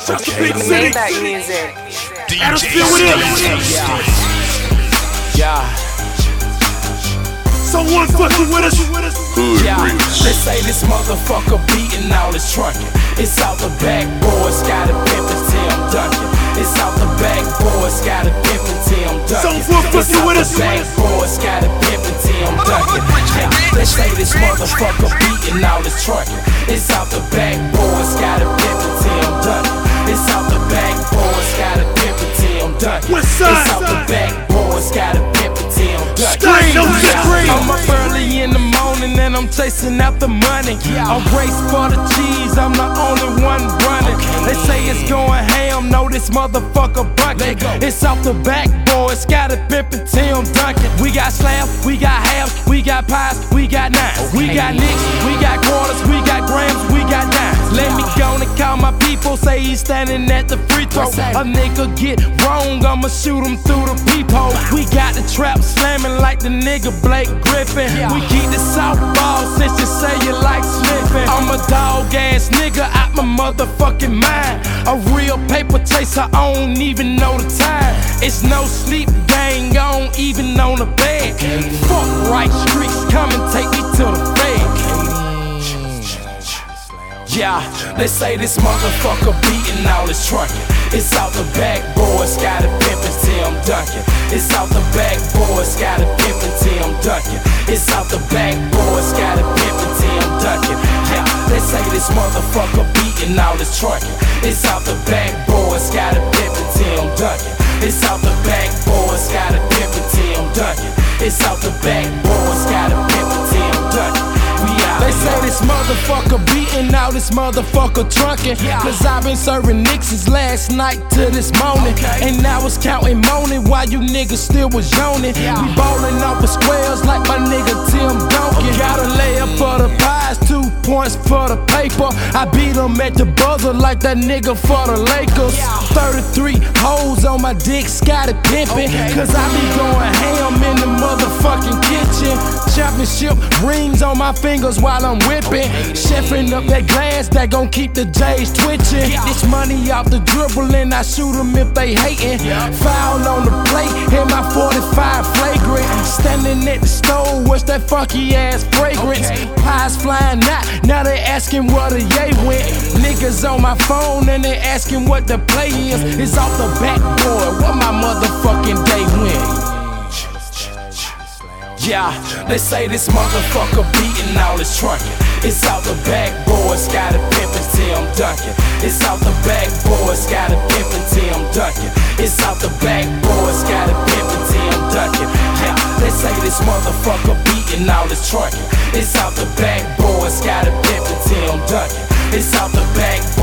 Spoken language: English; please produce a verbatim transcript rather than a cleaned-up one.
That's the big city. Maybach music. Adam still with it. Yeah. Someone fucking with us. Yeah. They say this motherfucker beating all his trunking. It's out the back, boys got a pimpin' Tim Duncan. It's out the back, boys got a pimpin' Tim Duncan. Someone fucking with us. It's out the back, boys got a pimpin' Tim Duncan. Yeah. They say this motherfucker beating all his trunking. It's out the back, boys got a pimpin' Tim Duncan. It's out the back, boys got a pimpin' Tim Duncan. West side. It's out the back, boys got a pimpin' Tim Duncan. Scream, don't just scream. I'm up early in the morning and I'm chasing out the money. I'm race for the cheese, I'm the only one running. They say it's going ham, no this motherfucker bucket. It's off the back, boys, got a pimpin' Tim Duncan. We got slabs, we got halves, we got pies, we got nines. We got nicks, we got quarters, we got grams, we got dimes. Let me go and call my people, say he's standing at the free throw. A nigga get wrong, I'ma shoot him through the peephole. We got the trap slamming like the nigga Blake Griffin. We keep the softball since you say you like sniffing. I'm a dog ass nigga out my motherfucking mind. A real paper chaser, I don't even know the time. It's no sleep gang, I don't even on the bed. Fuck right streets, come and take me to the bed. Yeah, they say this motherfucker beating all his trunking. It's out the back, boys got a pimpin' Tim Duncan. It's out the back, boys got a pimpin' Tim Duncan. It's out the back, boys got a pimpin' Tim Duncan. Yeah, they say this motherfucker beating all his trunking. It's out the back, boys got a pimpin' Tim Duncan. It's out the back, boys got a pimpin' Tim Duncan. It's out the back, boys got a pimpin' Tim Duncan. They say this motherfucker beating out this motherfucker trunking. Cause I've been serving nicks since last night to this morning. And I was counting moaning while you niggas still was yawning. We ballin' off the squares like my nigga Tim Duncan. Gotta lay up for the pies, two points for the paper. I beat him at the buzzer like that nigga for the Lakers. thirty-three hoes on my dick, Scotty pimpin'. Cause I be going ham in the motherfucking kitchen. Championship rings on my fingers while I'm whipping. Chefing up that glass that gon' keep the J's twitching. Get this money off the dribble and I shoot them if they hatin'. Foul on the plate, hit my forty-five flagrant. Standing at the stove, what's that funky ass fragrance? Pies flying out, now they asking where the yay went. Niggas on my phone and they asking what the play is. It's off the backboard, where my motherfucking day went. Yeah, they say this motherfucker beating all his trunking. It's out the back, boys got a pimpin' Tim Duncan. It's out the back, boys got a pimpin' Tim Duncan. It's out the back, boys got a pimpin' Tim Duncan. Yeah, they say this motherfucker beating all his trunking. It's out the back, boys got a pimpin' Tim Duncan. It's out the back,